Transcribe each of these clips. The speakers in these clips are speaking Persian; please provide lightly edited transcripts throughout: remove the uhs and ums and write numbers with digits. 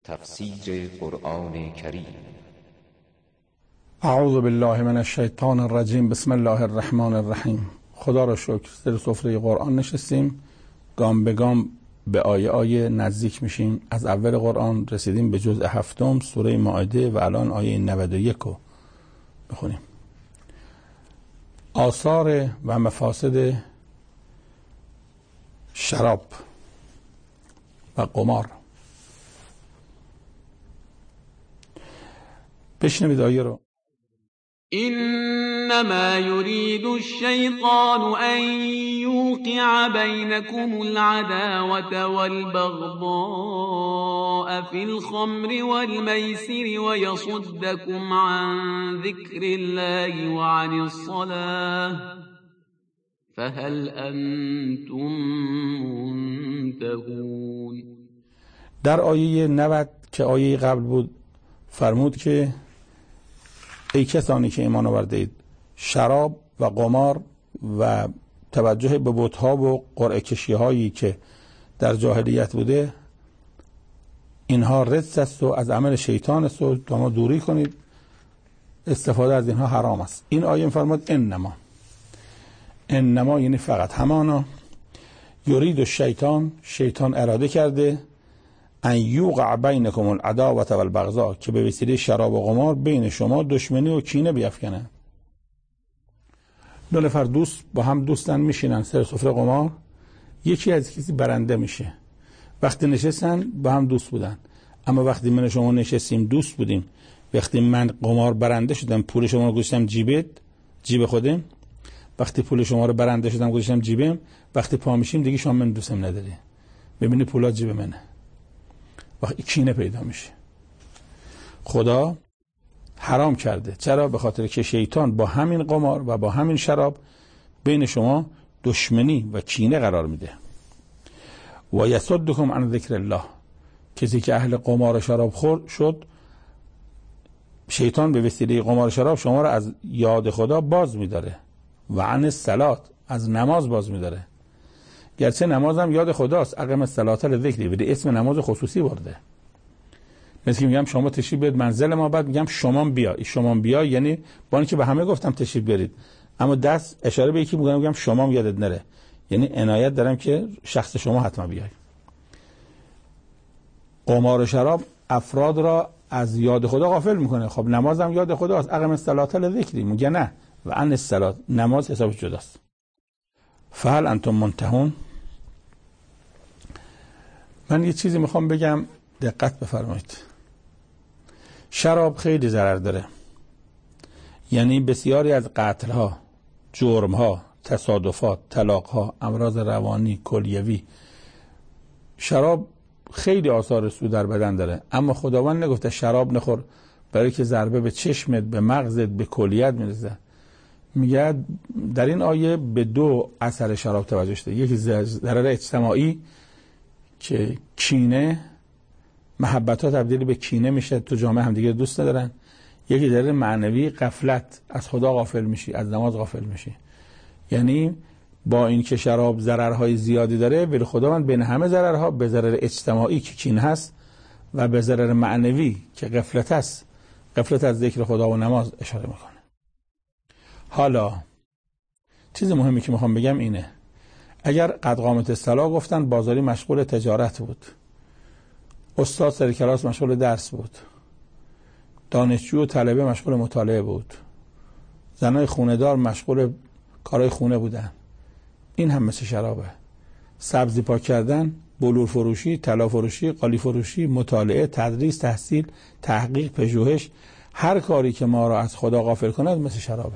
تفسیر قرآن کریم. اعوذ بالله من الشیطان الرجیم. بسم الله الرحمن الرحیم. خدا را شکر سر سفره قرآن نشستیم، گام به گام به آیه نزدیک میشیم. از اول قرآن رسیدیم به جزء 7 سوره مائده و الان آیه 91 رو بخونیم. آثار و مفاسد شراب و قمار. بشنوید آیه رو. إنما يريد الشيطان أن يوقع بينكم العداوة والبغضاء في الخمر والميسر ويصدكم عن ذكر الله وعن الصلاة فهل أنتم منتهون. در آیه 90 که آیه قبل بود فرمود که ای کسانی که ایمان آورده اید، شراب و قمار و توجه به بت‌ها و قرعه کشی‌هایی که در جاهلیت بوده اینها رجس است و از عمل شیطان است و شما دوری کنید، استفاده از اینها حرام است. این آیه می‌فرماد انما یعنی فقط همانا یرید الشیطان، شیطان اراده کرده ان یوقع بینکم العداوة والبغضاء که به وسیله شراب و قمار بین شما دشمنی و کینه بیفکنه. دو نفر دوست با هم دوستن، میشینن سر سفره قمار، یکی از کسی برنده میشه. وقتی نشستن با هم دوست بودن، اما وقتی من شما نشستیم دوست بودیم، وقتی من قمار برنده شدم پول شما رو گذاشتم جیب خودم، وقتی پول شما رو برنده شدم گذاشتم جیبم، وقتی پا میشیم دیگه شما من دوستم نداری، ببینی پولا جیب منه، وقتی کینه پیدا میشه. خدا حرام کرده. چرا؟ به خاطر که شیطان با همین قمار و با همین شراب بین شما دشمنی و کینه قرار میده. و یصدکم عن ذکر الله، کسی که اهل قمار و شراب خور شد، شیطان به وسیله قمار و شراب شما را از یاد خدا باز میداره. و عن الصلات، از نماز باز میداره. گرچه نماز هم یاد خداست، اقم الصلاة لذکری، ولی اسم نماز خصوصی برده. مثل که میگم شما تشریف بیارید منزل ما، بعد میگم شما بیا یعنی با اینکه به همه گفتم تشریف بیارید، اما دست اشاره به یکی میگم شما یادت نره، یعنی عنایت دارم که شخص شما حتما بیای. قمار و شراب افراد را از یاد خدا غافل میکنه. خب نماز هم یاد خداست، اقم الصلاة لذکری، میگه نه و عن الصلاة، نماز حساب جداست. فهل انتم منتهون. من یه چیزی میخوام بگم، دقت بفرمایید. شراب خیلی ضرر داره، یعنی بسیاری از قتل‌ها، جرم‌ها، تصادفات، طلاق‌ها، امراض روانی، کلیوی، شراب خیلی آثار سو در بدن داره. اما خداوند نگفته شراب نخور برای که ضربه به چشمت، به مغزت، به کلیت میرسه. میگه در این آیه به 2 اثر شراب توجه شده. یکی ضرر اجتماعی که کینه، محبت ها تبدیل به کینه میشه، تو جامعه هم دیگه دوست ندارن. یکی ضرر معنوی، غفلت، از خدا غافل میشی، از نماز غافل میشی. یعنی با این که شراب ضررهای زیادی داره، ولی خداوند بین همه ضررها به ضرر اجتماعی که کینه هست و به ضرر معنوی که غفلت هست، غفلت از ذکر خدا و نماز اشاره میکنه. حالا چیز مهمی که میخوام بگم اینه، اگر قد قامت الصلاة گفتن بازاری مشغول تجارت بود، استاد سر کلاس مشغول درس بود، دانشجو و طلبه مشغول مطالعه بود، زنای خونه دار مشغول کارهای خونه بودن، این هم مثل شرابه. سبزی پاک کردن، بلور فروشی، طلا فروشی، قالی فروشی، مطالعه، تدریس، تحصیل، تحقیق، پژوهش، هر کاری که ما را از خدا غافل کند مثل شرابه.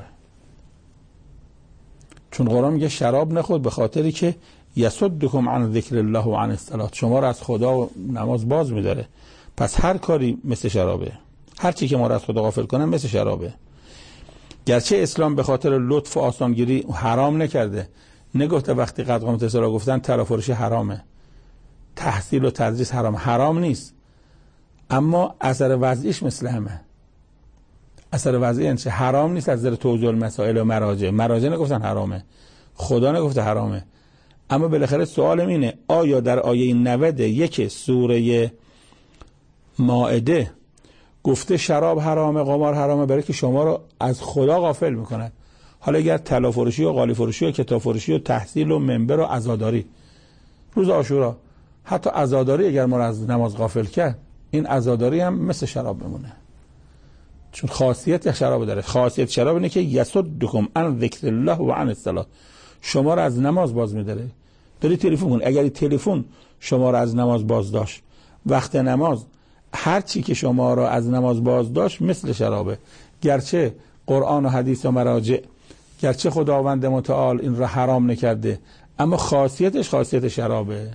چون قرآن میگه شراب نخور به خاطری که یصدکم عن ذکر الله و عن الصلاة، شما را از خدا و نماز باز میداره. پس هر کاری مثل شرابه، هر چی که ما را از خدا غافل کنه مثل شرابه. گرچه اسلام به خاطر لطف و آسانگیری حرام نکرده، نگفته وقتی قد قامت الصلاة گفتن طلا فروشی حرامه، تحصیل و تدریس حرام نیست، اما اثر وضعیش مثل همه. اثر وضعی انچه حرام نیست از نظر توجیه المسائل و مراجع نگفتن حرامه، خدا نگفته حرامه. اما بالاخره سوالم اینه، آیا در آیه 91 سوره مائده گفته شراب حرامه، قمار حرامه، برای که شما رو از خدا غافل میکنه. حالا اگر طلا فروشی و قالی فروشی و کتاب فروشی و تحصیل و منبر و عزاداری، روز عاشورا حتی عزاداری اگر ما از نماز غافل کرد، این عزاداری هم مثل شراب بمونه، چون خاصیت شراب داره. خاصیت شراب اینه که یصدکم عن ذکر الله و عن الصلاة، شما رو از نماز باز می‌داره. داری تلفن کن، اگر تلفن شما رو از نماز باز داشت، وقت نماز هر چی که شما رو از نماز باز داشت مثل شرابه. گرچه قرآن و حدیث و مراجع، گرچه خداوند متعال این را حرام نکرده، اما خاصیتش خاصیت شرابه.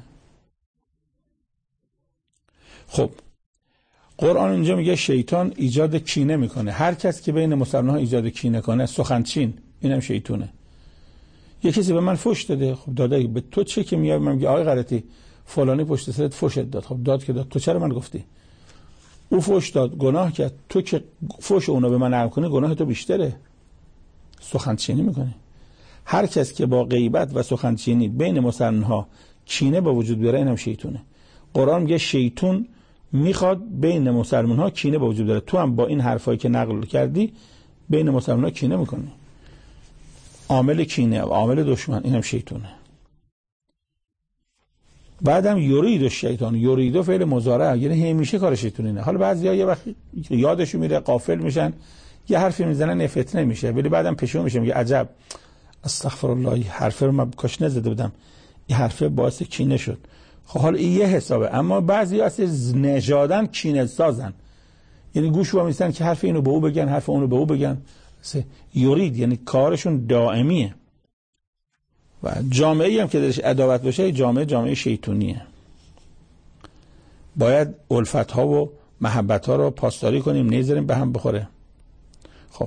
خب قرآن اینجا میگه شیطان ایجاد کینه میکنه. هر کس که بین مسلمان‌ها ایجاد کینه کنه، سخنچین، اینم شیطونه. یه کسی به من فحش داده، خب داده، به تو چه که میاد من میگه آقای غلطی فلانی پشت سرت فحش داد، خب داد که داد، تو چرا من گفتی؟ او فحش داد، گناه کرد، تو که فحش اونو به من نقل کنی گناه تو بیشتره. سخنچینی میکنه. هر کس که با غیبت و سخنچینی بین مسلمان‌ها کینه به وجود بیاره، اینم شیطونه. قرآن میگه شیطان میخواد بین مسلمان‌ها کینه به وجود بیاره. تو هم با این حرفایی که نقل کردی بین مسلمان‌ها کینه میکنی. عامل کینه، عامل دشمن، اینم شیطونه. بعدم یرید الشیطان، یرید فعل مضارع، یعنی همیشه کار شیطونینه. حالا بعضیا یه وقت یادشو میره، غافل میشن، یه حرفی میزنن فتنه میشه، ولی بعدم پشیمون میشه، میگه عجب استغفر الله، این حرف رو من کاش نزده بودم، این حرف باعث کینه شد. خب حالا این یه حسابه، اما بعضی از نژادن کینه سازن، یعنی گوش وامیستن که حرف اینو به او بگن، حرف اونو به او بگن. یرید یعنی کارشون دائمیه. و جامعه‌ای هم که درش عداوت باشه، جامعه شیطونیه. باید الفت‌ها و محبت‌ها رو پاسداری کنیم، نذاریم به هم بخوره. خب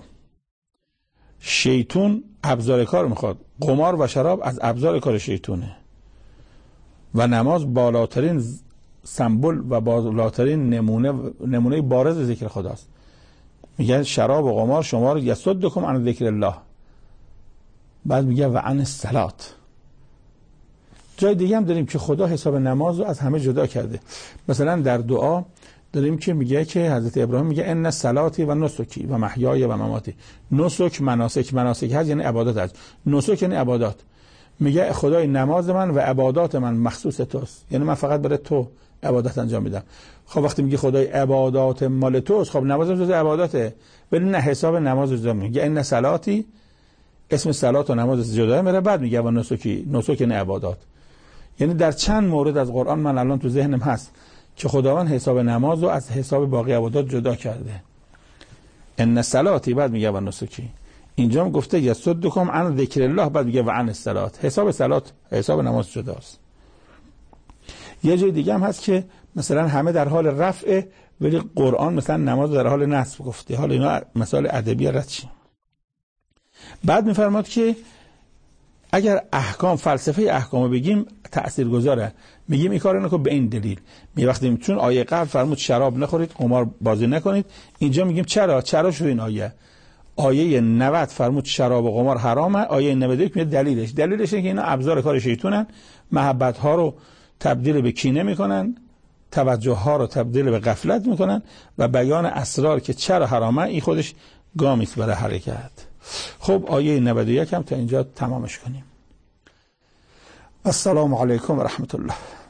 شیطون ابزار کار میخواد. قمار و شراب از ابزار کار شیطونه و نماز بالاترین سمبل و بالاترین نمونه بارز ذکر خداست. میگه شراب و قمار شما رو یصدکم عن ذکر الله، بعد میگه و عن الصلاة. جای دیگه هم داریم که خدا حساب نماز رو از همه جدا کرده. مثلا در دعا داریم که میگه که حضرت ابراهیم میگه ان صلاتی و نسکی و محیای و مماتی. نسک مناسک هست یعنی عبادت هست، نسک یعنی عبادات. میگه خدای نماز من و عبادات من مخصوص توست، یعنی من فقط برای تو عبادت انجام میدم. خب وقتی میگه خدای عبادات مال توست، خب نمازم جز عباداته، ولی نه حساب نماز رو جدا میگه ان صلاتی، اسم صلات و نماز جدا میره، بعد میگه و نسک نه عبادات. یعنی در چند مورد از قرآن من الان تو ذهنم هست که خداوند حساب نماز رو از حساب باقی عبادات جدا کرده. ان صلاتی، بعد میگه و نسکی. اینجا هم گفته یصدکم عن ذکر الله، بعد میگه و عن الصلاة. حساب صلات حساب نماز جداست. یه جای دیگه هم هست که مثلا همه در حال رفع، ولی قرآن مثلا نماز در حال نصب گفته. حالا اینا مثال ادبی رد شیم. بعد میفرماد که اگر احکام، فلسفه احکامو بگیم تاثیرگذاره، میگیم این کارو نکن به این دلیل. وقتی چون آیه قبل فرمود شراب نخورید، قمار بازی نکنید، اینجا میگیم چرا شو این آیه 90 فرمود شراب و قمار حرامه، آیه 91 میگه دلیلش اینه که اینا ابزار کار شیطونن، محبت ها رو تبدیل به کینه میکنن، توجه ها رو تبدیل به غفلت میکنن و بیان اسرار که چرا حرامه این خودش گامی است برای حرکت. خب آیه 91 هم تا اینجا تمامش کنیم. السلام علیکم و رحمت الله.